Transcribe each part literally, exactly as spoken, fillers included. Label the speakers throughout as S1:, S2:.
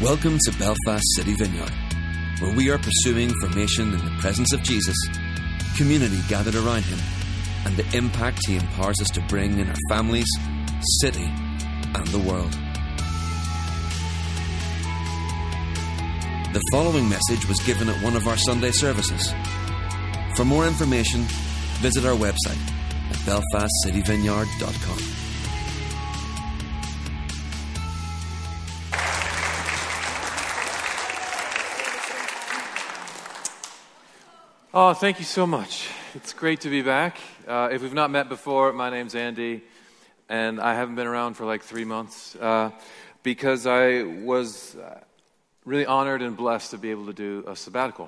S1: Welcome to Belfast City Vineyard, where we are pursuing formation in the presence of Jesus, community gathered around him, and the impact he empowers us to bring in our families, city, and the world. The following message was given at one of our Sunday services. For more information, visit our website at belfast city vineyard dot com.
S2: Oh, thank you so much. It's great to be back. Uh, if we've not met before, my name's Andy, and I haven't been around for like three months uh, because I was really honored and blessed to be able to do a sabbatical.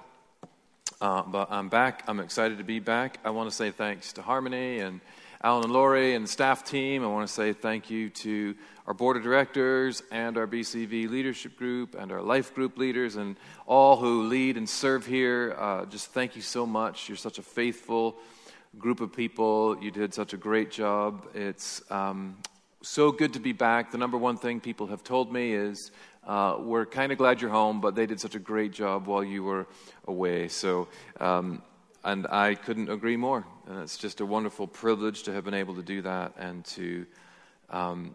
S2: Uh, but I'm back. I'm excited to be back. I want to say thanks to Harmony and Alan and Lori and the staff team. I want to say thank you to our board of directors and our B C V leadership group and our life group leaders and all who lead and serve here. Uh, just thank you so much. You're such a faithful group of people. You did such a great job. It's um, so good to be back. The number one thing people have told me is uh, we're kind of glad you're home, but they did such a great job while you were away. So, um, and I couldn't agree more. And it's just a wonderful privilege to have been able to do that and to um,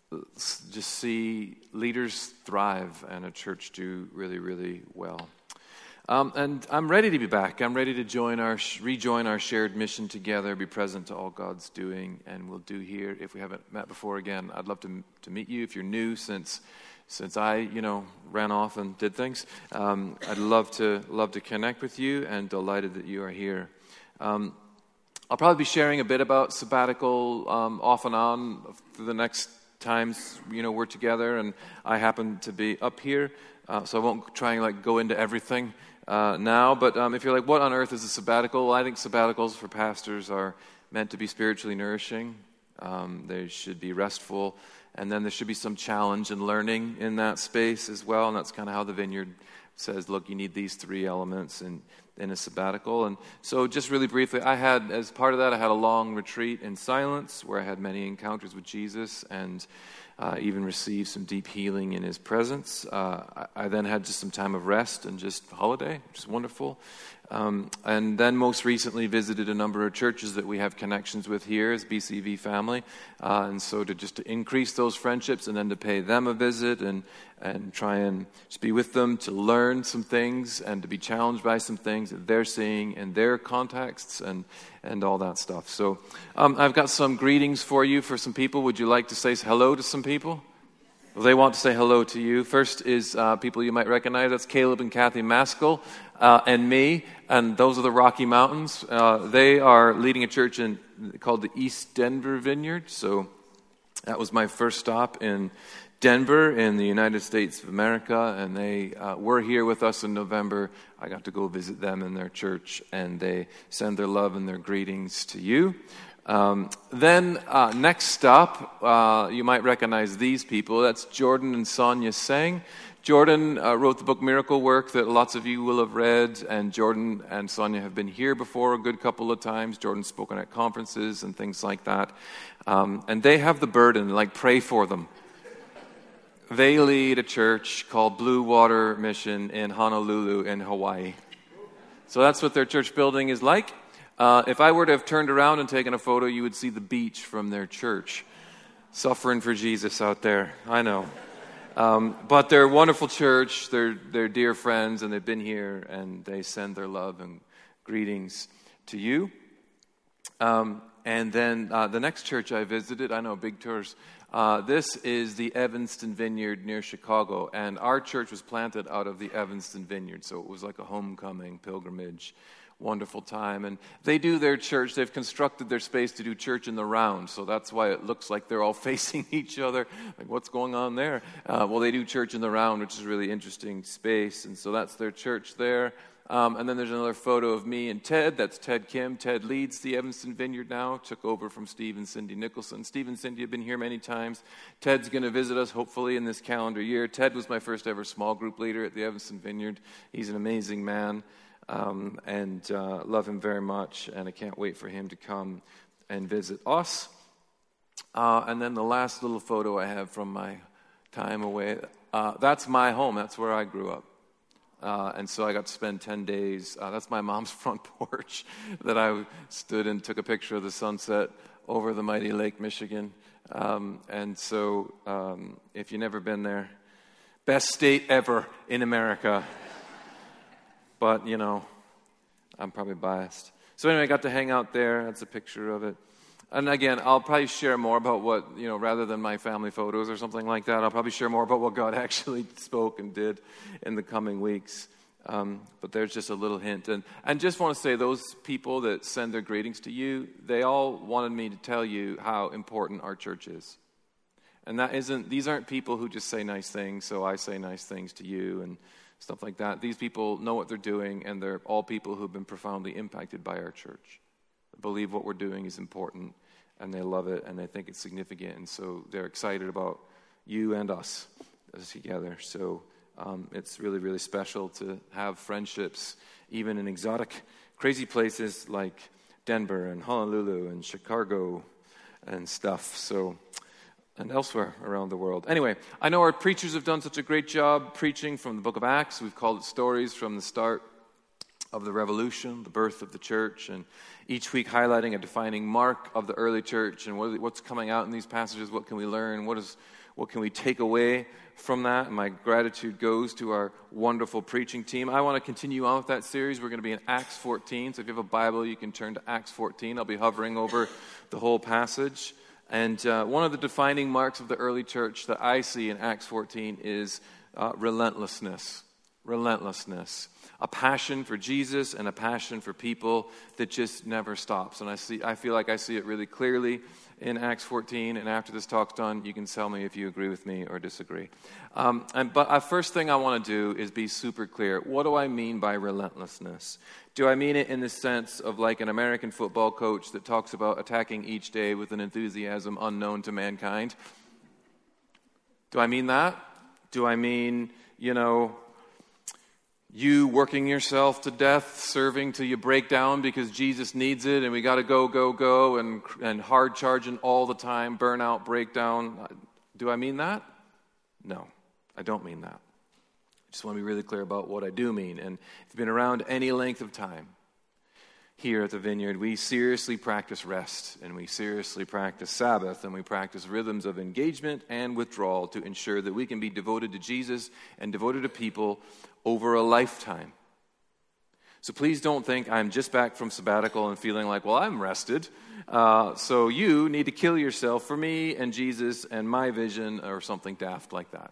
S2: just see leaders thrive and a church do really, really well. Um, and I'm ready to be back. I'm ready to join our rejoin our shared mission together, be present to all God's doing, and we'll do here. If we haven't met before, again, I'd love to to meet you. If you're new, since since I, you know, ran off and did things, um, I'd love to love to connect with you, and delighted that you are here. Um, I'll probably be sharing a bit about sabbatical um, off and on for the next times, you know, we're together, and I happen to be up here, uh, so I won't try and like go into everything uh, now. But um, if you're like, what on earth is a sabbatical? Well, I think sabbaticals for pastors are meant to be spiritually nourishing. Um, they should be restful, and then there should be some challenge and learning in that space as well. And that's kind of how the Vineyard says, look, you need these three elements in, in a sabbatical. And so just really briefly, I had, as part of that, I had a long retreat in silence where I had many encounters with Jesus and uh, even received some deep healing in his presence. Uh, I, I then had just some time of rest and just holiday, which is wonderful. Um, and then most recently visited a number of churches that we have connections with here as B C V family. Uh, and so to just to increase those friendships and then to pay them a visit and, and try and just be with them to learn some things and to be challenged by some things that they're seeing in their contexts and, and all that stuff. So um, I've got some greetings for you for some people. Would you like to say hello to some people? Well, they want to say hello to you. First is uh, people you might recognize. That's Caleb and Kathy Maskell uh, and me, and those are the Rocky Mountains. Uh, they are leading a church in called the East Denver Vineyard. So that was my first stop in Denver in the United States of America, and they uh, were here with us in November. I got to go visit them in their church, and they send their love and their greetings to you. Um, then uh, next stop, uh, you might recognize these people. That's Jordan and Sonia Seng. Jordan uh, wrote the book Miracle Work that lots of you will have read, and Jordan and Sonia have been here before a good couple of times. Jordan's spoken at conferences and things like that. Um, and they have the burden, like pray for them. They lead a church called Blue Water Mission in Honolulu in Hawaii. So that's what their church building is like. Uh, if I were to have turned around and taken a photo, you would see the beach from their church. Suffering for Jesus out there, I know. Um, but they're a wonderful church, they're, they're dear friends, and they've been here, and they send their love and greetings to you. Um, and then uh, the next church I visited, I know, big tours, uh, this is the Evanston Vineyard near Chicago, and our church was planted out of the Evanston Vineyard, so it was like a homecoming pilgrimage. Wonderful time. And they do their church, they've constructed their space to do church in the round, so that's why it looks like they're all facing each other. Like, what's going on there? Uh, well, they do church in the round, which is a really interesting space, and so that's their church there. Um, and then there's another photo of me and Ted. That's Ted Kim. Ted leads the Evanston Vineyard now, took over from Steve and Cindy Nicholson. Steve and Cindy have been here many times. Ted's going to visit us, hopefully, in this calendar year. Ted was my first ever small group leader at the Evanston Vineyard. He's an amazing man. Um, and uh, love him very much, and I can't wait for him to come and visit us. Uh, and then the last little photo I have from my time away. Uh, that's my home. That's where I grew up. Uh, and so I got to spend ten days. Uh, that's my mom's front porch that I stood and took a picture of the sunset over the mighty Lake Michigan. Um, and so um, if you've never been there, best state ever in America. But, you know, I'm probably biased. So anyway, I got to hang out there. That's a picture of it. And again, I'll probably share more about what, you know, rather than my family photos or something like that, I'll probably share more about what God actually spoke and did in the coming weeks. Um, but there's just a little hint. And I just want to say, those people that send their greetings to you, they all wanted me to tell you how important our church is. And that isn't, these aren't people who just say nice things, so I say nice things to you and stuff like that. These people know what they're doing, and they're all people who've been profoundly impacted by our church. They believe what we're doing is important, and they love it, and they think it's significant, and so they're excited about you and us together. So um, it's really, really special to have friendships, even in exotic, crazy places like Denver and Honolulu and Chicago and stuff. So, and elsewhere around the world. Anyway, I know our preachers have done such a great job preaching from the book of Acts. We've called it Stories from the Start of the Revolution, the birth of the church, and each week highlighting a defining mark of the early church and what, what's coming out in these passages. What can we learn? What is, what can we take away from that? And my gratitude goes to our wonderful preaching team. I want to continue on with that series. We're going to be in Acts fourteen. So if you have a Bible, you can turn to Acts fourteen. I'll be hovering over the whole passage. And uh, one of the defining marks of the early church that I see in Acts fourteen is uh, relentlessness. Relentlessness. A passion for Jesus and a passion for people that just never stops. And I see, I feel like I see it really clearly in Acts fourteen. And after this talk's done, you can tell me if you agree with me or disagree. Um, and, but the first thing I want to do is be super clear. What do I mean by relentlessness? Do I mean it in the sense of like an American football coach that talks about attacking each day with an enthusiasm unknown to mankind? Do I mean that? Do I mean, you know, you working yourself to death, serving till you break down because Jesus needs it, and we got to go, go, go, and and hard charging all the time, burnout, breakdown? Do I mean that? No, I don't mean that. I just want to be really clear about what I do mean. And if you've been around any length of time here at the Vineyard, we seriously practice rest, and we seriously practice Sabbath, and we practice rhythms of engagement and withdrawal to ensure that we can be devoted to Jesus and devoted to people over a lifetime. So please don't think I'm just back from sabbatical and feeling like, well, I'm rested. Uh, so you need to kill yourself for me and Jesus and my vision or something daft like that.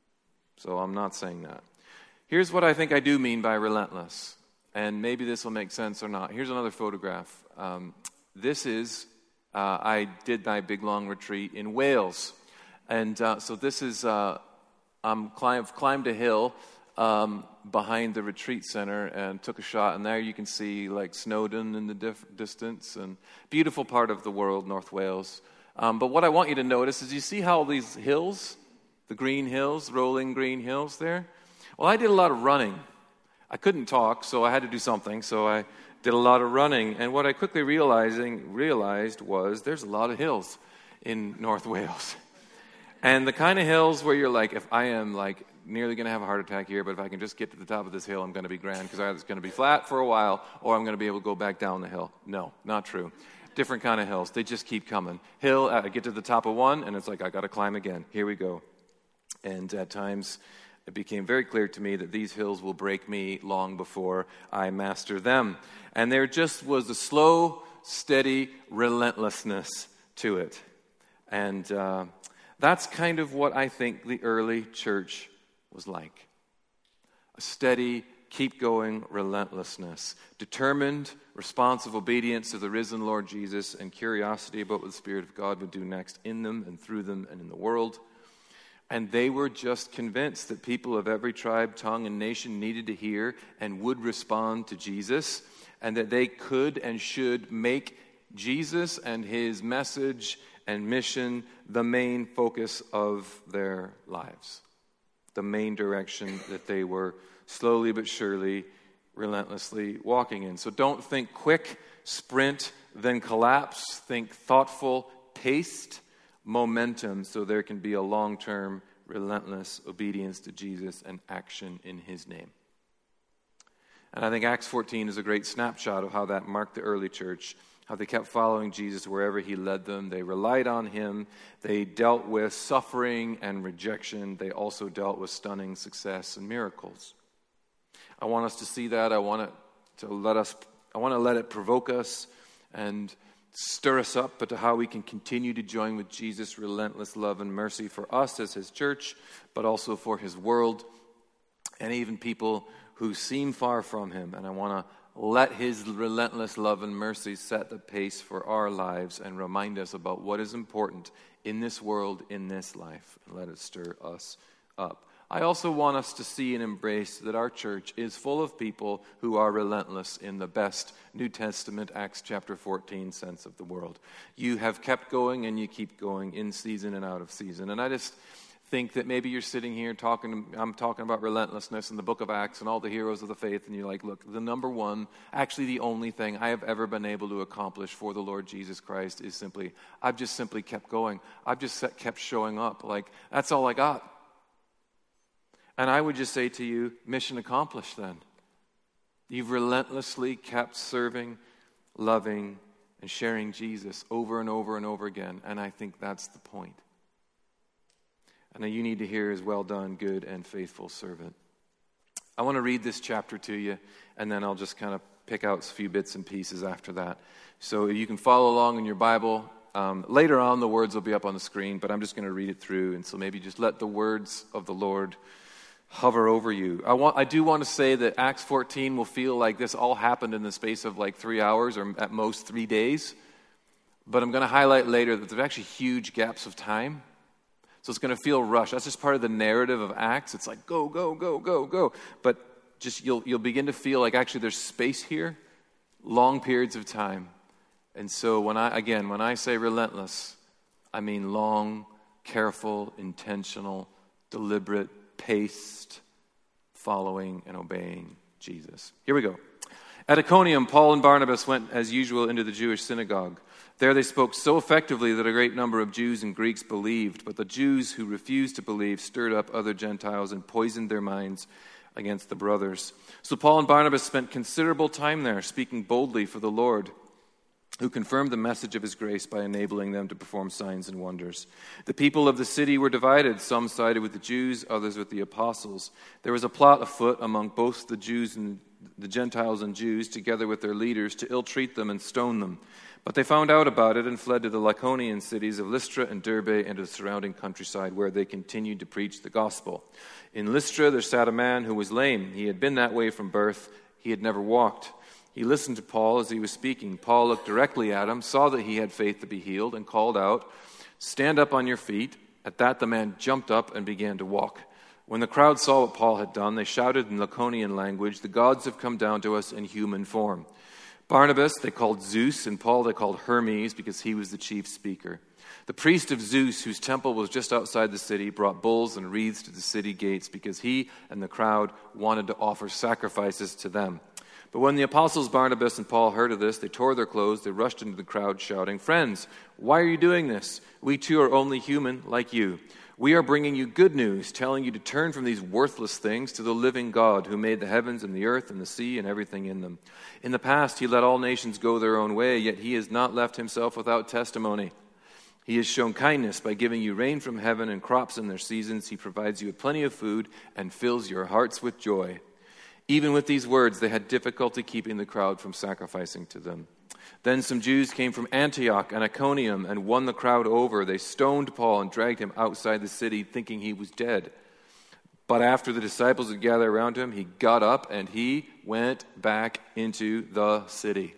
S2: So I'm not saying that. Here's what I think I do mean by relentless. And maybe this will make sense or not. Here's another photograph. Um, this is, uh, I did my big long retreat in Wales. And uh, so this is, uh, I'm climb, climbed a hill Um, behind the retreat center and took a shot, and there you can see like Snowdon in the dif- distance, and beautiful part of the world, North Wales. Um, but what I want you to notice is you see how these hills, the green hills, rolling green hills there? Well, I did a lot of running. I couldn't talk, so I had to do something, so I did a lot of running. And what I quickly realizing realized was there's a lot of hills in North Wales. And the kind of hills where you're like, if I am like nearly going to have a heart attack here, but if I can just get to the top of this hill, I'm going to be grand, because either it's going to be flat for a while or I'm going to be able to go back down the hill. No, not true. Different kind of hills. They just keep coming. Hill, I get to the top of one, and it's like, I got to climb again. Here we go. And at times, it became very clear to me that these hills will break me long before I master them. And there just was a slow, steady relentlessness to it. And uh, that's kind of what I think the early church was like. A steady, keep going relentlessness. Determined, responsive obedience to the risen Lord Jesus, and curiosity about what the Spirit of God would do next in them and through them and in the world. And they were just convinced that people of every tribe, tongue, and nation needed to hear and would respond to Jesus, and that they could and should make Jesus and his message and mission the main focus of their lives. The main direction that they were slowly but surely, relentlessly walking in. So don't think quick, sprint, then collapse. Think thoughtful, paced momentum, so there can be a long-term relentless obedience to Jesus and action in his name. And I think Acts fourteen is a great snapshot of how that marked the early church, how they kept following Jesus wherever he led them. They relied on him. They dealt with suffering and rejection. They also dealt with stunning success and miracles. I want us to see that. I want it to let us, I want to let it provoke us and stir us up, but to how we can continue to join with Jesus' relentless love and mercy for us as his church, but also for his world and even people who seem far from him. And I want to let his relentless love and mercy set the pace for our lives and remind us about what is important in this world, in this life, and let it stir us up. I also want us to see and embrace that our church is full of people who are relentless in the best New Testament, Acts chapter fourteen sense of the world. You have kept going and you keep going in season and out of season. And I just think that maybe you're sitting here talking, I'm talking about relentlessness in the book of Acts and all the heroes of the faith, and you're like, look, the number one, actually the only thing I have ever been able to accomplish for the Lord Jesus Christ is simply, I've just simply kept going. I've just kept showing up. Like, that's all I got. And I would just say to you, mission accomplished then. You've relentlessly kept serving, loving, and sharing Jesus over and over and over again, and I think that's the point. And you need to hear is well done, good and faithful servant. I want to read this chapter to you, and then I'll just kind of pick out a few bits and pieces after that. So you can follow along in your Bible. Um, later on, the words will be up on the screen, but I'm just going to read it through. And so maybe just let the words of the Lord hover over you. I want. I do want to say that Acts fourteen will feel like this all happened in the space of like three hours or at most three days. But I'm going to highlight later that there's actually huge gaps of time. So it's going to feel rushed. That's just part of the narrative of Acts. It's like, go, go, go, go, go. But just you'll you'll begin to feel like actually there's space here, long periods of time. And so when I, again, when I say relentless, I mean long, careful, intentional, deliberate, paced following and obeying Jesus. Here we go. At Iconium, Paul and Barnabas went as usual into the Jewish synagogue. There they spoke so effectively that a great number of Jews and Greeks believed, but the Jews who refused to believe stirred up other Gentiles and poisoned their minds against the brothers. So Paul and Barnabas spent considerable time there, speaking boldly for the Lord, who confirmed the message of his grace by enabling them to perform signs and wonders. The people of the city were divided. Some sided with the Jews, others with the apostles. There was a plot afoot among both the Jews and the Gentiles and Jews, together with their leaders, to ill-treat them and stone them. But they found out about it and fled to the Lycaonian cities of Lystra and Derbe and to the surrounding countryside, where they continued to preach the gospel. In Lystra there sat a man who was lame. He had been that way from birth. He had never walked. He listened to Paul as he was speaking. Paul looked directly at him, saw that he had faith to be healed, and called out, "Stand up on your feet." At that the man jumped up and began to walk. When the crowd saw what Paul had done, they shouted in Lycaonian language, "The gods have come down to us in human form." Barnabas they called Zeus, and Paul they called Hermes, because he was the chief speaker. The priest of Zeus, whose temple was just outside the city, brought bulls and wreaths to the city gates, because he and the crowd wanted to offer sacrifices to them. But when the apostles Barnabas and Paul heard of this, they tore their clothes, they rushed into the crowd, shouting, "Friends, why are you doing this? We too are only human, like you. We are bringing you good news, telling you to turn from these worthless things to the living God, who made the heavens and the earth and the sea and everything in them. In the past he let all nations go their own way, yet he has not left himself without testimony. He has shown kindness by giving you rain from heaven and crops in their seasons. He provides you with plenty of food and fills your hearts with joy." Even with these words, they had difficulty keeping the crowd from sacrificing to them. Then some Jews came from Antioch and Iconium and won the crowd over. They stoned Paul and dragged him outside the city, thinking he was dead. But after the disciples had gathered around him, he got up and he went back into the city.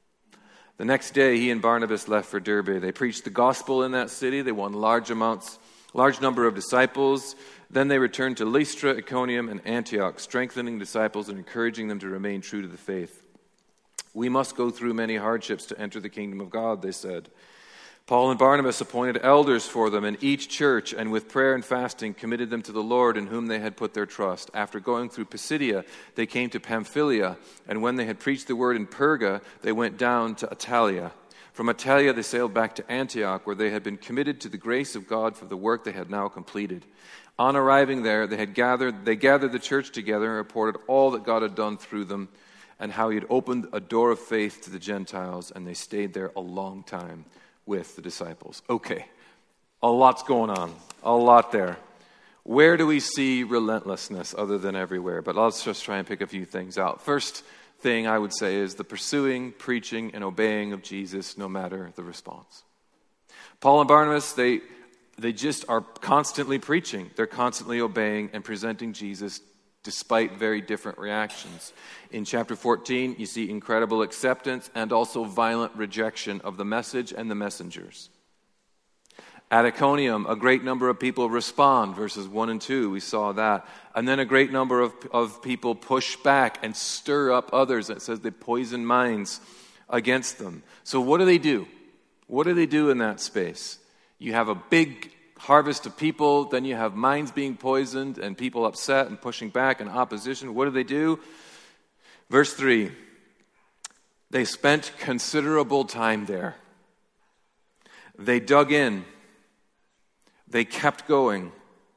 S2: The next day, he and Barnabas left for Derbe. They preached the gospel in that city. They won large amounts, large number of disciples. Then they returned to Lystra, Iconium, and Antioch, strengthening disciples and encouraging them to remain true to the faith. "We must go through many hardships to enter the kingdom of God," they said. Paul and Barnabas appointed elders for them in each church, and with prayer and fasting committed them to the Lord, in whom they had put their trust. After going through Pisidia, they came to Pamphylia, and when they had preached the word in Perga, they went down to Attalia. From Attalia, they sailed back to Antioch, where they had been committed to the grace of God for the work they had now completed. On arriving there, they had gathered, they gathered the church together and reported all that God had done through them and how he had opened a door of faith to the Gentiles, and they stayed there a long time with the disciples. Okay, a lot's going on, a lot there. Where do we see relentlessness other than everywhere? But let's just try and pick a few things out. First thing I would say is the pursuing, preaching, and obeying of Jesus, no matter the response. Paul and Barnabas, they they just are constantly preaching. They're constantly obeying and presenting Jesus despite very different reactions. In chapter fourteen, you see incredible acceptance and also violent rejection of the message and the messengers. At Iconium, a great number of people respond, verses one and two, we saw that. And then a great number of, of people push back and stir up others. It says they poison minds against them. So what do they do? What do they do in that space? You have a big harvest of people, then you have minds being poisoned and people upset and pushing back and opposition. What do they do? Verse three, they spent considerable time there. They dug in. They kept going.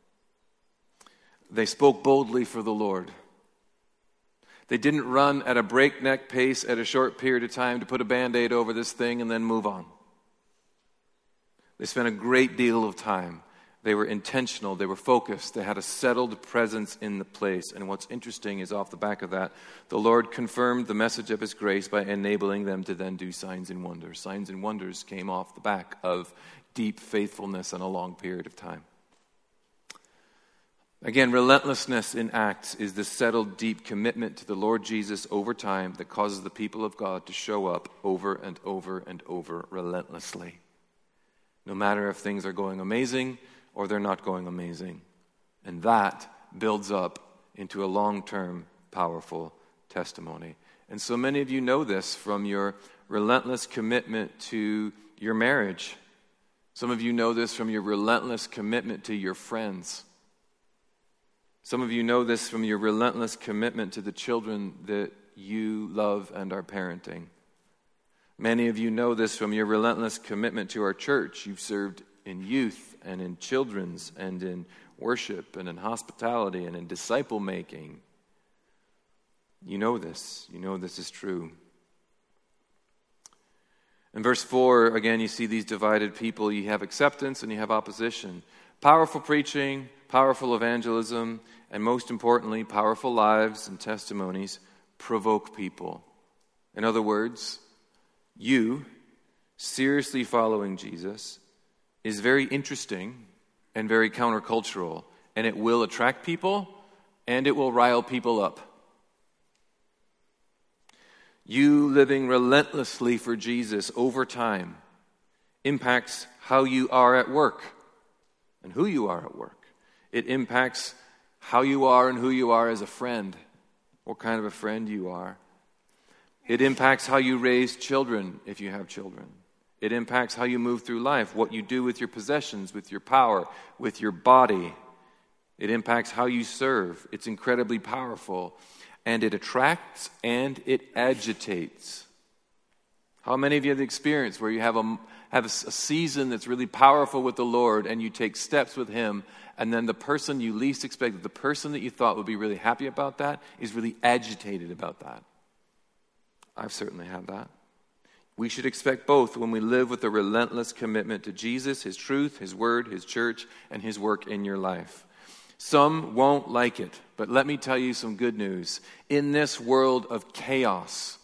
S2: They spoke boldly for the Lord. They didn't run at a breakneck pace at a short period of time to put a Band-Aid over this thing and then move on. They spent a great deal of time. They were intentional. They were focused. They had a settled presence in the place. And what's interesting is off the back of that, the Lord confirmed the message of his grace by enabling them to then do signs and wonders. Signs and wonders came off the back of deep faithfulness in a long period of time. Again, relentlessness in Acts is the settled, deep commitment to the Lord Jesus over time that causes the people of God to show up over and over and over relentlessly. No matter if things are going amazing or they're not going amazing. And that builds up into a long-term, powerful testimony. And so many of you know this from your relentless commitment to your marriage. Some of you know this from your relentless commitment to your friends. Some of you know this from your relentless commitment to the children that you love and are parenting. Many of you know this from your relentless commitment to our church. You've served in youth and in children's and in worship and in hospitality and in disciple making. You know this. You know this is true. In verse four, again, you see these divided people. You have acceptance and you have opposition. Powerful preaching, powerful evangelism, and most importantly, powerful lives and testimonies provoke people. In other words, you seriously following Jesus is very interesting and very countercultural, and it will attract people and it will rile people up. You living relentlessly for Jesus over time impacts how you are at work and who you are at work. It impacts how you are and who you are as a friend, what kind of a friend you are. It impacts how you raise children if you have children. It impacts how you move through life, what you do with your possessions, with your power, with your body. It impacts how you serve. It's incredibly powerful. And it attracts and it agitates. How many of you have the experience where you have a have a season that's really powerful with the Lord and you take steps with him, and then the person you least expected, the person that you thought would be really happy about that, is really agitated about that? I've certainly had that. We should expect both when we live with a relentless commitment to Jesus, his truth, his word, his church, and his work in your life. Some won't like it, but let me tell you some good news. In this world of chaos,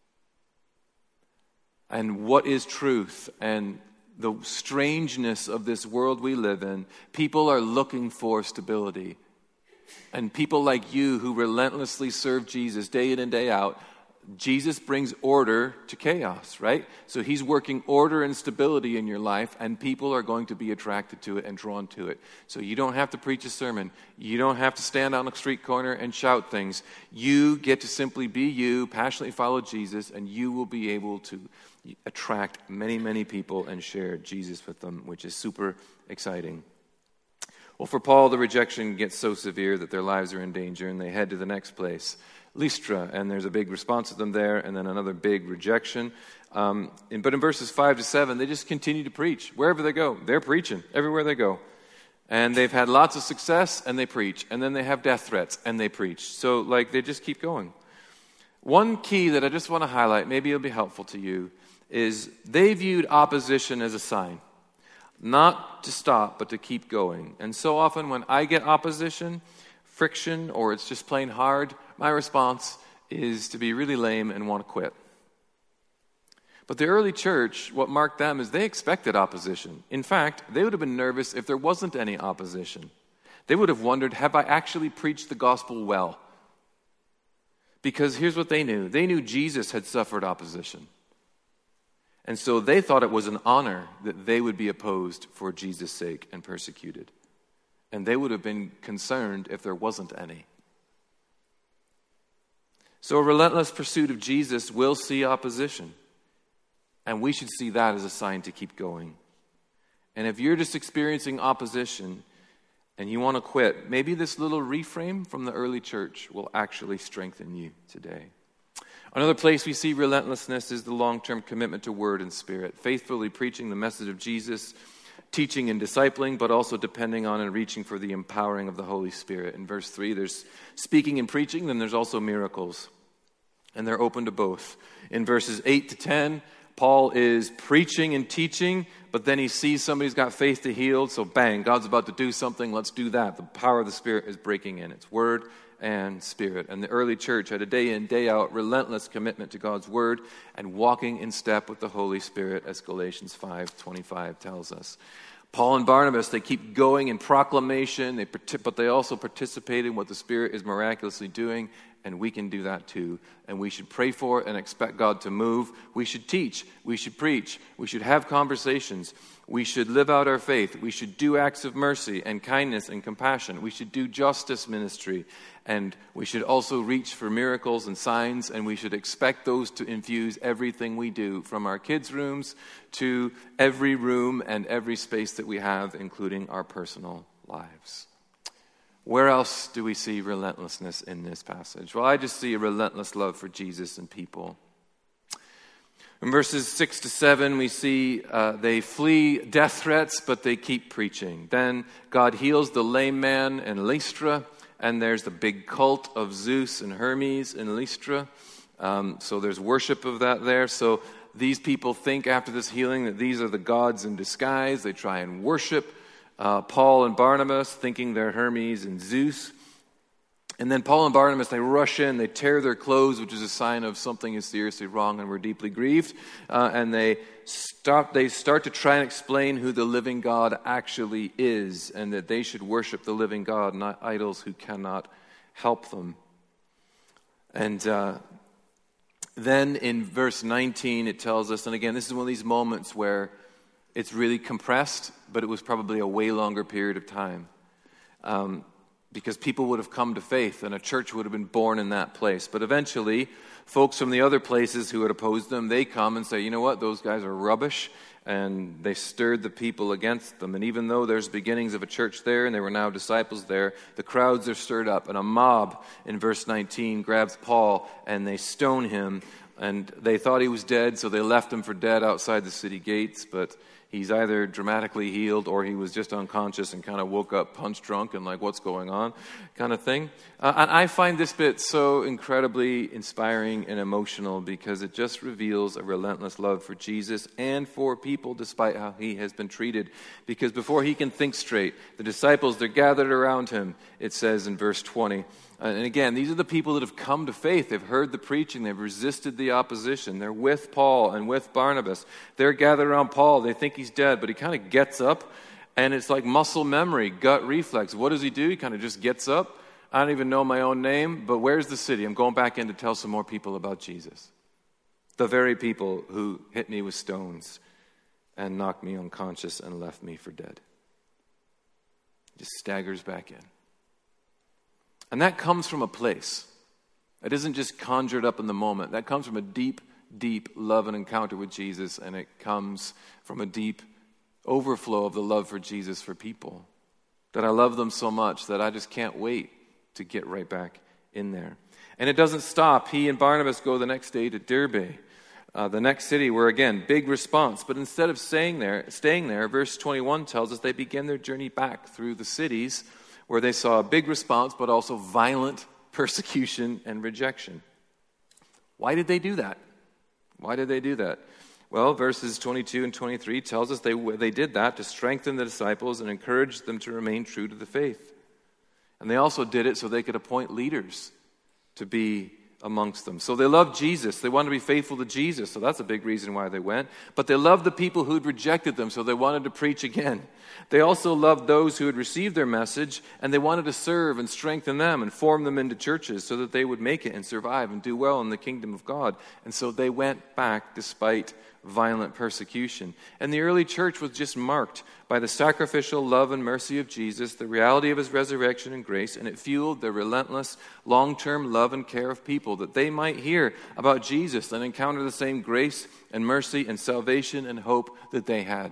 S2: and what is truth, and the strangeness of this world we live in, people are looking for stability. And people like you who relentlessly serve Jesus day in and day out, Jesus brings order to chaos, right? So he's working order and stability in your life, and people are going to be attracted to it and drawn to it. So you don't have to preach a sermon. You don't have to stand on a street corner and shout things. You get to simply be you, passionately follow Jesus, and you will be able to attract many, many people and share Jesus with them, which is super exciting. Well, for Paul, the rejection gets so severe that their lives are in danger, and they head to the next place. Lystra, and there's a big response to them there, and then another big rejection. Um, and, but in verses five to seven, they just continue to preach. Wherever they go, they're preaching, everywhere they go. And they've had lots of success, and they preach. And then they have death threats, and they preach. So, like, they just keep going. One key that I just want to highlight, maybe it'll be helpful to you, is they viewed opposition as a sign. Not to stop, but to keep going. And so often when I get opposition, friction, or it's just plain hard, my response is to be really lame and want to quit. But the early church, what marked them is they expected opposition. In fact, they would have been nervous if there wasn't any opposition. They would have wondered, have I actually preached the gospel well? Because here's what they knew. They knew Jesus had suffered opposition. And so they thought it was an honor that they would be opposed for Jesus' sake and persecuted. And they would have been concerned if there wasn't any. So a relentless pursuit of Jesus will see opposition. And we should see that as a sign to keep going. And if you're just experiencing opposition and you want to quit, maybe this little reframe from the early church will actually strengthen you today. Another place we see relentlessness is the long-term commitment to word and spirit, faithfully preaching the message of Jesus, teaching and discipling, but also depending on and reaching for the empowering of the Holy Spirit. In verse three, there's speaking and preaching, then there's also miracles. And they're open to both. In verses eight to ten, Paul is preaching and teaching, but then he sees somebody's got faith to heal, so bang, God's about to do something, let's do that. The power of the Spirit is breaking in. It's word and spirit. And the early church had a day in, day out, relentless commitment to God's word and walking in step with the Holy Spirit, as Galatians five twenty-five tells us. Paul and Barnabas, they keep going in proclamation, they but they also participate in what the Spirit is miraculously doing, and we can do that too. And we should pray for it and expect God to move. We should teach. We should preach. We should have conversations. We should live out our faith. We should do acts of mercy and kindness and compassion. We should do justice ministry. And we should also reach for miracles and signs, and we should expect those to infuse everything we do, from our kids' rooms to every room and every space that we have, including our personal lives. Where else do we see relentlessness in this passage? Well, I just see a relentless love for Jesus and people. In verses six to seven, we see uh, they flee death threats, but they keep preaching. Then God heals the lame man in Lystra, and there's the big cult of Zeus and Hermes in Lystra. Um, so there's worship of that there. So these people think after this healing that these are the gods in disguise. They try and worship Uh, Paul and Barnabas, thinking they're Hermes and Zeus. And then Paul and Barnabas, they rush in, they tear their clothes, which is a sign of something is seriously wrong and we're deeply grieved. Uh, and they stop, they start to try and explain who the living God actually is, and that they should worship the living God, not idols who cannot help them. And uh, then in verse nineteen, it tells us, and again, this is one of these moments where it's really compressed, but it was probably a way longer period of time. Um, because people would have come to faith and a church would have been born in that place. But eventually, folks from the other places who had opposed them, they come and say, you know what, those guys are rubbish. And they stirred the people against them. And even though there's beginnings of a church there and there were now disciples there, the crowds are stirred up. And a mob, in verse nineteen, grabs Paul and they stone him. And they thought he was dead, so they left him for dead outside the city gates. But he's either dramatically healed or he was just unconscious and kind of woke up punch drunk and like, what's going on kind of thing. Uh, and I find this bit so incredibly inspiring and emotional because it just reveals a relentless love for Jesus and for people despite how he has been treated. Because before he can think straight, the disciples, they're gathered around him, it says in verse twenty. And again, these are the people that have come to faith. They've heard the preaching. They've resisted the opposition. They're with Paul and with Barnabas. They're gathered around Paul. They think he's dead, but he kind of gets up, and it's like muscle memory, gut reflex. What does he do? He kind of just gets up. I don't even know my own name, but where's the city? I'm going back in to tell some more people about Jesus. The very people who hit me with stones and knocked me unconscious and left me for dead. Just staggers back in. And that comes from a place. It isn't just conjured up in the moment. That comes from a deep, deep love and encounter with Jesus, and it comes from a deep overflow of the love for Jesus for people. That I love them so much that I just can't wait to get right back in there. And it doesn't stop. He and Barnabas go the next day to Derbe, uh, the next city where, again, big response. But instead of staying there, staying there, verse twenty-one tells us they began their journey back through the cities where they saw a big response, but also violent persecution and rejection. Why did they do that? Why did they do that? Well, verses twenty-two and twenty-three tells us they, they did that to strengthen the disciples and encourage them to remain true to the faith. And they also did it so they could appoint leaders to be amongst them. So they loved Jesus. They wanted to be faithful to Jesus. So that's a big reason why they went. But they loved the people who had rejected them, so they wanted to preach again. They also loved those who had received their message, and they wanted to serve and strengthen them and form them into churches so that they would make it and survive and do well in the kingdom of God. And so they went back despite violent persecution. And the early church was just marked by the sacrificial love and mercy of Jesus, the reality of his resurrection and grace, and it fueled the relentless long-term love and care of people that they might hear about Jesus and encounter the same grace and mercy and salvation and hope that they had.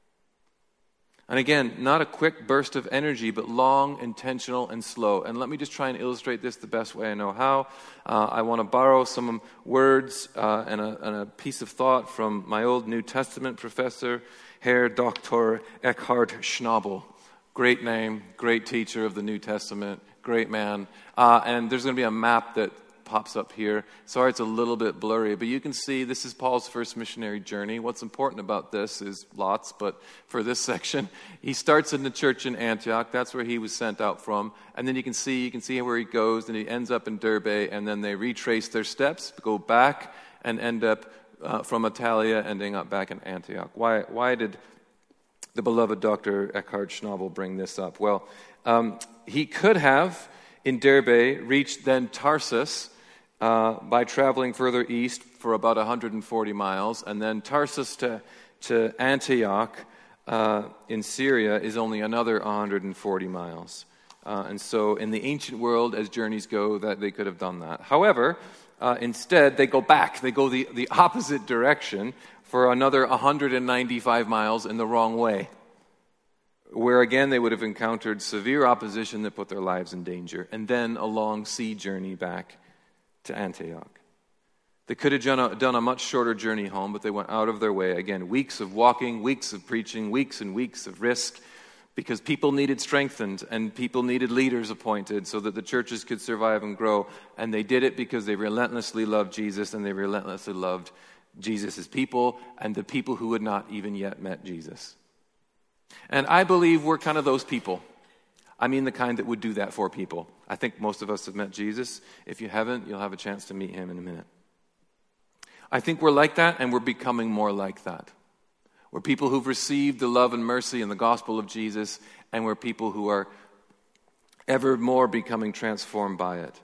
S2: And again, not a quick burst of energy, but long, intentional, and slow. And let me just try and illustrate this the best way I know how. Uh, I want to borrow some words uh, and, a, and a piece of thought from my old New Testament professor, Herr Doctor Eckhard Schnabel. Great name, great teacher of the New Testament, great man. Uh, and there's going to be a map that pops up here. Sorry, it's a little bit blurry, but you can see this is Paul's first missionary journey. What's important about this is lots, but for this section, he starts in the church in Antioch. That's where he was sent out from. And then you can see, you can see where he goes, and he ends up in Derbe, and then they retrace their steps, go back, and end up uh, from Italia, ending up back in Antioch. Why, why did the beloved Doctor Eckhard Schnabel bring this up? Well, um, he could have, in Derbe, reached then Tarsus, Uh, by traveling further east for about one hundred forty miles, and then Tarsus to, to Antioch uh, in Syria is only another one hundred forty miles. Uh, and so in the ancient world, as journeys go, that they could have done that. However, uh, instead, they go back. They go the, the opposite direction for another one hundred ninety-five miles in the wrong way, where again they would have encountered severe opposition that put their lives in danger, and then a long sea journey back to Antioch. They could have done a, done a much shorter journey home, but they went out of their way. Again, weeks of walking, weeks of preaching, weeks and weeks of risk, because people needed strengthened and people needed leaders appointed so that the churches could survive and grow. And they did it because they relentlessly loved Jesus, and they relentlessly loved Jesus' people and the people who had not even yet met Jesus. And I believe we're kind of those people. I mean the kind that would do that for people. I think most of us have met Jesus. If you haven't, you'll have a chance to meet him in a minute. I think we're like that, and we're becoming more like that. We're people who've received the love and mercy and the gospel of Jesus, and we're people who are ever more becoming transformed by it.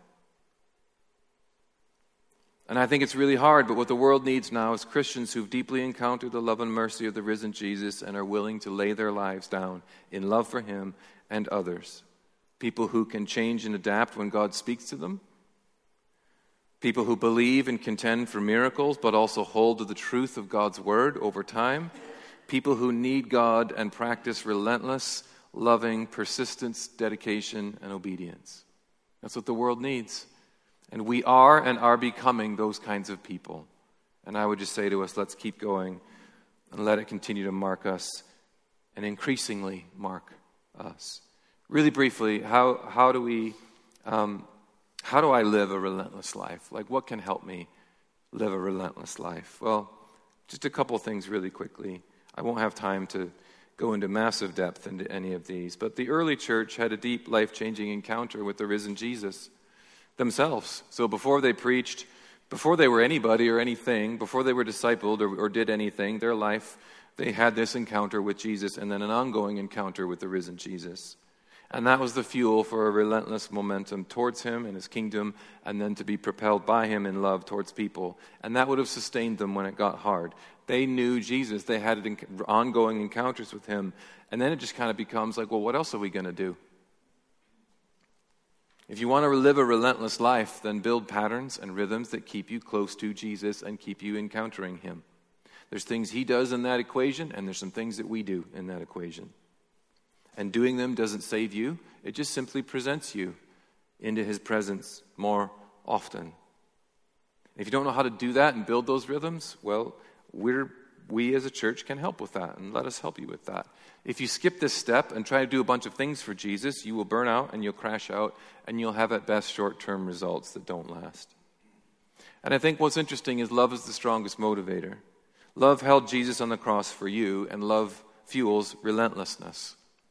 S2: And I think it's really hard, but what the world needs now is Christians who've deeply encountered the love and mercy of the risen Jesus and are willing to lay their lives down in love for him and others. People who can change and adapt when God speaks to them. People who believe and contend for miracles, but also hold to the truth of God's word over time. People who need God and practice relentless, loving, persistence, dedication, and obedience. That's what the world needs. And we are and are becoming those kinds of people. And I would just say to us, let's keep going and let it continue to mark us and increasingly mark us. Really briefly, how how do we, um, how do I live a relentless life? Like, what can help me live a relentless life? Well, just a couple things really quickly. I won't have time to go into massive depth into any of these, but the early church had a deep, life-changing encounter with the risen Jesus themselves. So before they preached, before they were anybody or anything, before they were discipled or, or did anything, their life, they had this encounter with Jesus and then an ongoing encounter with the risen Jesus. And that was the fuel for a relentless momentum towards him and his kingdom, and then to be propelled by him in love towards people. And that would have sustained them when it got hard. They knew Jesus. They had ongoing encounters with him. And then it just kind of becomes like, well, what else are we going to do? If you want to live a relentless life, then build patterns and rhythms that keep you close to Jesus and keep you encountering him. There's things he does in that equation, and there's some things that we do in that equation. And doing them doesn't save you. It just simply presents you into his presence more often. If you don't know how to do that and build those rhythms, well, we're, we as a church can help with that, and let us help you with that. If you skip this step and try to do a bunch of things for Jesus, you will burn out and you'll crash out, and you'll have at best short-term results that don't last. And I think what's interesting is love is the strongest motivator. Love held Jesus on the cross for you, and love fuels relentlessness.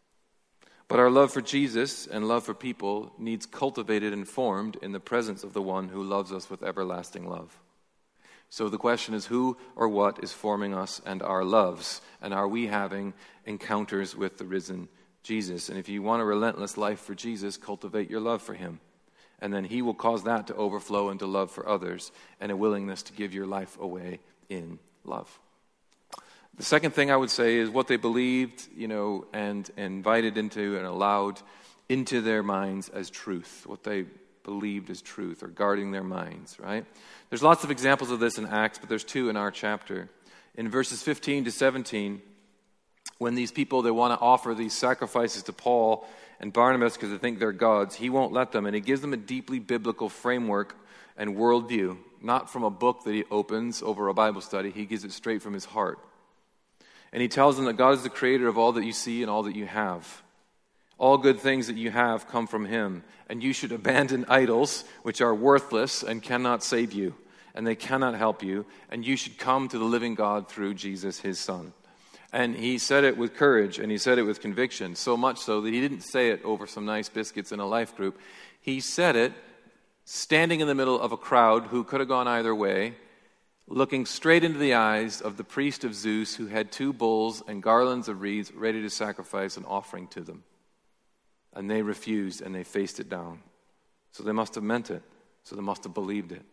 S2: But our love for Jesus and love for people needs cultivated and formed in the presence of the one who loves us with everlasting love. So the question is, who or what is forming us and our loves? And are we having encounters with the risen Jesus? And if you want a relentless life for Jesus, cultivate your love for him. And then he will cause that to overflow into love for others and a willingness to give your life away in love. The second thing I would say is what they believed, you know, and, and invited into and allowed into their minds as truth. What they believed as truth, or guarding their minds, right? There's lots of examples of this in Acts, but there's two in our chapter. In verses fifteen to seventeen, when these people, they want to offer these sacrifices to Paul and Barnabas because they think they're gods, he won't let them. And he gives them a deeply biblical framework and worldview, not from a book that he opens over a Bible study. He gives it straight from his heart. And he tells them that God is the creator of all that you see and all that you have. All good things that you have come from him. And you should abandon idols, which are worthless and cannot save you. And they cannot help you. And you should come to the living God through Jesus, his son. And he said it with courage, and he said it with conviction. So much so that he didn't say it over some nice biscuits in a life group. He said it standing in the middle of a crowd who could have gone either way, looking straight into the eyes of the priest of Zeus, who had two bulls and garlands of reeds ready to sacrifice an offering to them. And they refused, and they faced it down. So they must have meant it. So they must have believed it.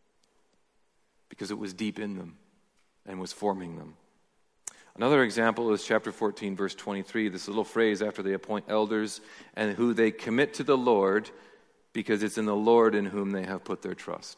S2: Because it was deep in them and was forming them. Another example is chapter fourteen, verse twenty-three, this little phrase after they appoint elders and who they commit to the Lord, because it's in the Lord in whom they have put their trust.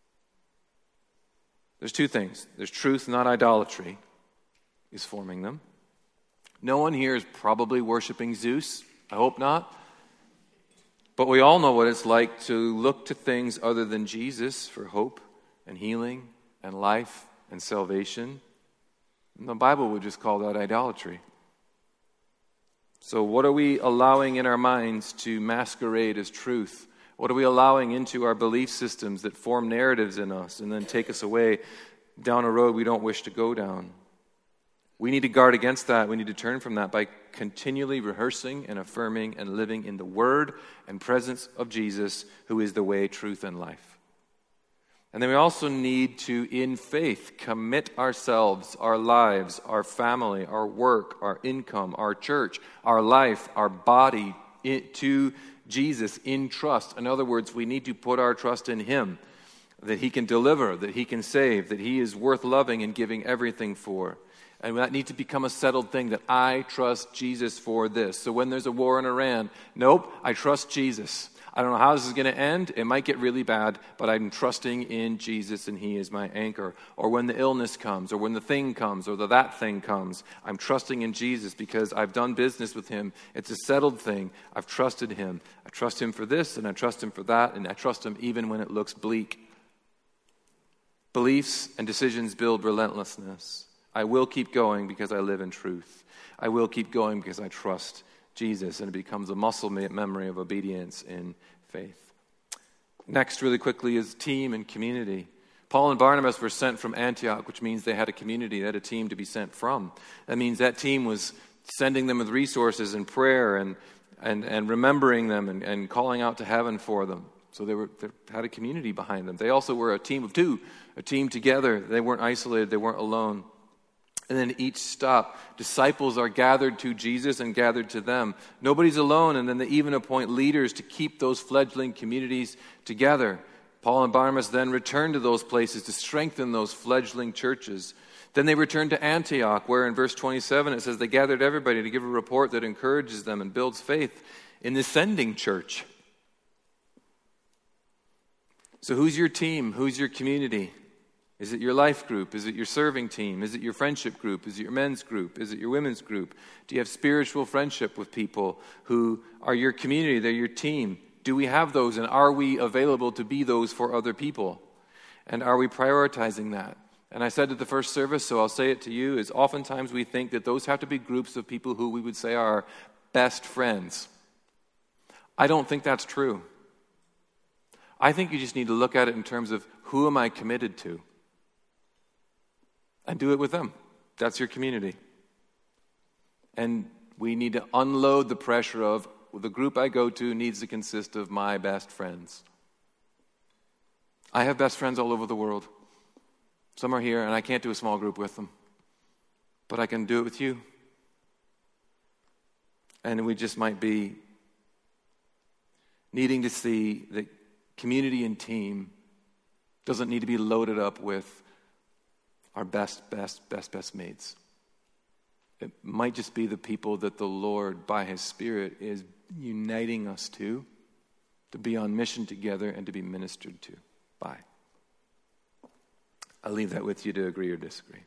S2: There's two things. There's truth, not idolatry, is forming them. No one here is probably worshiping Zeus. I hope not. But we all know what it's like to look to things other than Jesus for hope and healing and life and salvation. And the Bible would just call that idolatry. So what are we allowing in our minds to masquerade as truth? What are we allowing into our belief systems that form narratives in us and then take us away down a road we don't wish to go down? We need to guard against that. We need to turn from that by continually rehearsing and affirming and living in the word and presence of Jesus, who is the way, truth, and life. And then we also need to, in faith, commit ourselves, our lives, our family, our work, our income, our church, our life, our body to Jesus in trust. In other words, we need to put our trust in him, that he can deliver, that he can save, that he is worth loving and giving everything for. And that needs to become a settled thing, that I trust Jesus for this. So when there's a war in Iran, nope, I trust Jesus. I don't know how this is going to end. It might get really bad, but I'm trusting in Jesus and he is my anchor. Or when the illness comes, or when the thing comes, or the that thing comes, I'm trusting in Jesus because I've done business with him. It's a settled thing. I've trusted him. I trust him for this, and I trust him for that, and I trust him even when it looks bleak. Beliefs and decisions build relentlessness. I will keep going because I live in truth. I will keep going because I trust Jesus, and it becomes a muscle memory of obedience in faith. Next, really quickly, is team and community. Paul and Barnabas were sent from Antioch, which means they had a community, they had a team to be sent from. That means that team was sending them with resources and prayer and and, and remembering them and, and calling out to heaven for them. So they were they had a community behind them. They also were a team of two, a team together. They weren't isolated, they weren't alone. And then each stop, disciples are gathered to Jesus and gathered to them. Nobody's alone, and then they even appoint leaders to keep those fledgling communities together. Paul and Barnabas then return to those places to strengthen those fledgling churches. Then they return to Antioch, where in verse twenty-seven it says they gathered everybody to give a report that encourages them and builds faith in the sending church. So who's your team? Who's your community? Is it your life group? Is it your serving team? Is it your friendship group? Is it your men's group? Is it your women's group? Do you have spiritual friendship with people who are your community? They're your team. Do we have those, and are we available to be those for other people? And are we prioritizing that? And I said at the first service, so I'll say it to you, is oftentimes we think that those have to be groups of people who we would say are best friends. I don't think that's true. I think you just need to look at it in terms of who am I committed to? And do it with them. That's your community. And we need to unload the pressure of, well, the group I go to needs to consist of my best friends. I have best friends all over the world. Some are here, and I can't do a small group with them. But I can do it with you. And we just might be needing to see that community and team doesn't need to be loaded up with our best, best, best, best mates. It might just be the people that the Lord, by His Spirit, is uniting us to, to be on mission together and to be ministered to by. I'll leave that with you to agree or disagree.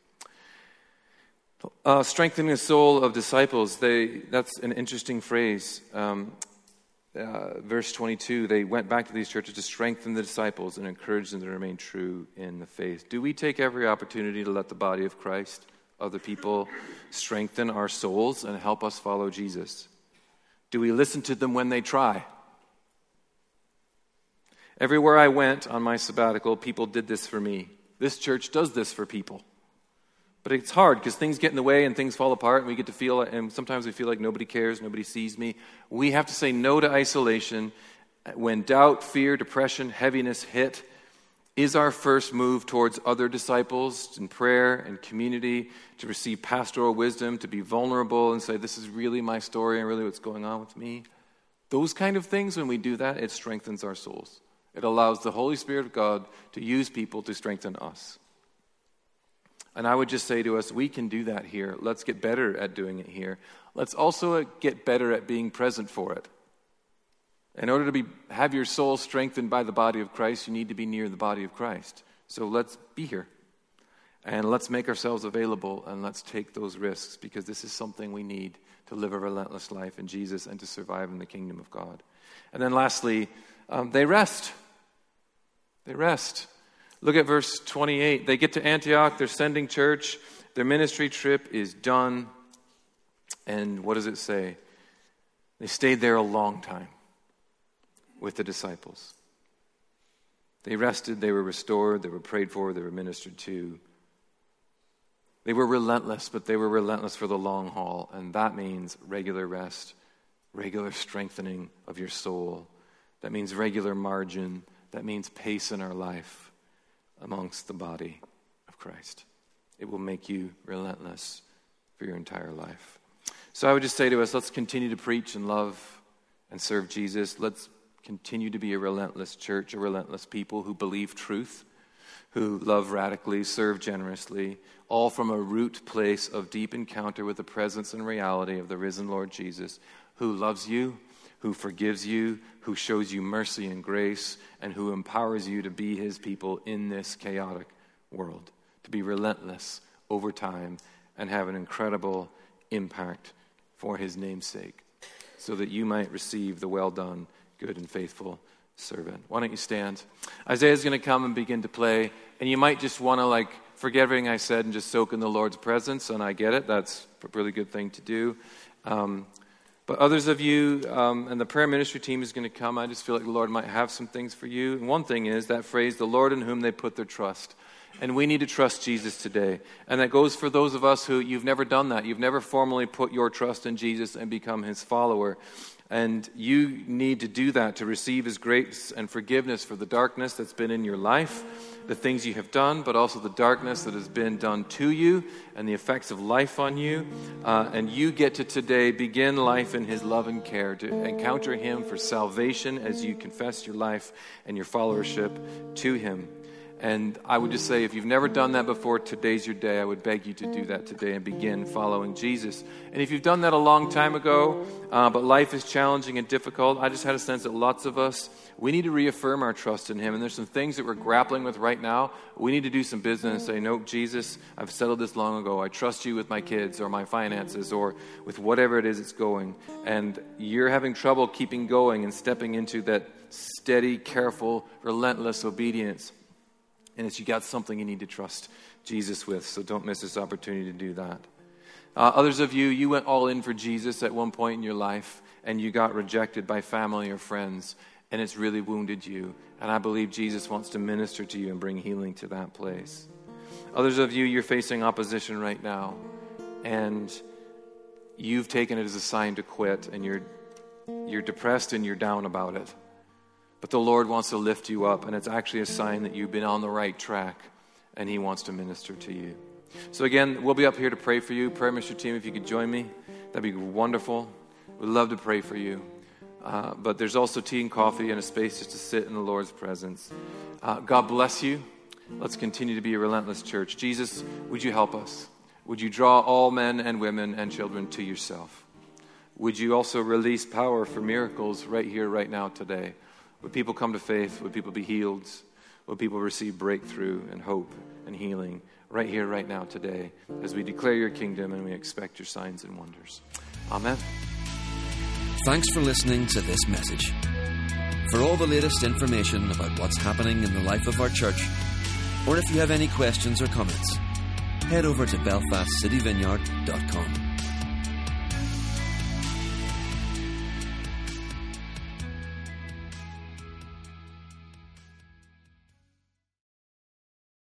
S2: Uh, strengthening the soul of disciples, they, that's an interesting phrase. Um, uh, verse twenty-two, they went back to these churches to strengthen the disciples and encourage them to remain true in the faith. Do we take every opportunity to let the body of Christ, other people, strengthen our souls and help us follow Jesus? Do we listen to them when they try? Everywhere I went on my sabbatical, people did this for me. This church does this for people. But it's hard because things get in the way and things fall apart and we get to feel, and sometimes we feel like nobody cares, nobody sees me. We have to say no to isolation. When doubt, fear, depression, heaviness hit, is our first move towards other disciples in prayer and community, to receive pastoral wisdom, to be vulnerable and say, this is really my story and really what's going on with me. Those kind of things, when we do that, it strengthens our souls. It allows the Holy Spirit of God to use people to strengthen us. And I would just say to us, we can do that here. Let's get better at doing it here. Let's also get better at being present for it. In order to be have your soul strengthened by the body of Christ, you need to be near the body of Christ. So let's be here. And let's make ourselves available and let's take those risks, because this is something we need to live a relentless life in Jesus and to survive in the kingdom of God. And then lastly, um, they rest. They rest. Look at verse twenty-eight. They get to Antioch, they're sending church, their ministry trip is done. And what does it say? They stayed there a long time with the disciples. They rested, they were restored, they were prayed for, they were ministered to. They were relentless, but they were relentless for the long haul. And that means regular rest, regular strengthening of your soul. That means regular margin. That means pace in our life amongst the body of Christ. It will make you relentless for your entire life. So I would just say to us, let's continue to preach and love and serve Jesus. Let's continue to be a relentless church, a relentless people who believe truth, who love radically, serve generously, all from a root place of deep encounter with the presence and reality of the risen Lord Jesus, who loves you, who forgives you, who shows you mercy and grace, and who empowers you to be His people in this chaotic world, to be relentless over time and have an incredible impact for His name's sake, so that you might receive the well done, good and faithful servant. Why don't you stand? Isaiah's going to come and begin to play, and you might just want to like forget everything I said and just soak in the Lord's presence, and I get it. That's a really good thing to do. Um, But others of you, um, and the prayer ministry team is going to come. I just feel like the Lord might have some things for you. And one thing is that phrase, the Lord in whom they put their trust. And we need to trust Jesus today. And that goes for those of us who, you've never done that. You've never formally put your trust in Jesus and become His follower. And you need to do that to receive His grace and forgiveness for the darkness that's been in your life, the things you have done, but also the darkness that has been done to you and the effects of life on you. Uh, and you get to today begin life in His love and care, to encounter Him for salvation as you confess your life and your followership to Him. And I would just say, if you've never done that before, today's your day. I would beg you to do that today and begin following Jesus. And if you've done that a long time ago, uh, but life is challenging and difficult, I just had a sense that lots of us, we need to reaffirm our trust in Him. And there's some things that we're grappling with right now. We need to do some business and say, no, Jesus, I've settled this long ago. I trust you with my kids or my finances or with whatever it is that's going. And you're having trouble keeping going and stepping into that steady, careful, relentless obedience. And it's you got something you need to trust Jesus with, so don't miss this opportunity to do that. Uh, others of you, you went all in for Jesus at one point in your life, and you got rejected by family or friends, and it's really wounded you. And I believe Jesus wants to minister to you and bring healing to that place. Others of you, you're facing opposition right now, and you've taken it as a sign to quit, and you're you're depressed and you're down about it. But the Lord wants to lift you up, and it's actually a sign that you've been on the right track, and He wants to minister to you. So again, we'll be up here to pray for you. Prayer ministry team, if you could join me, that'd be wonderful. We'd love to pray for you. Uh, but there's also tea and coffee and a space just to sit in the Lord's presence. Uh, God bless you. Let's continue to be a relentless church. Jesus, would you help us? Would you draw all men and women and children to yourself? Would you also release power for miracles right here, right now, today? Would people come to faith? Would people be healed? Would people receive breakthrough and hope and healing right here, right now, today, as we declare your kingdom and we expect your signs and wonders? Amen.
S1: Thanks for listening to this message. For all the latest information about what's happening in the life of our church, or if you have any questions or comments, head over to belfast city vineyard dot com.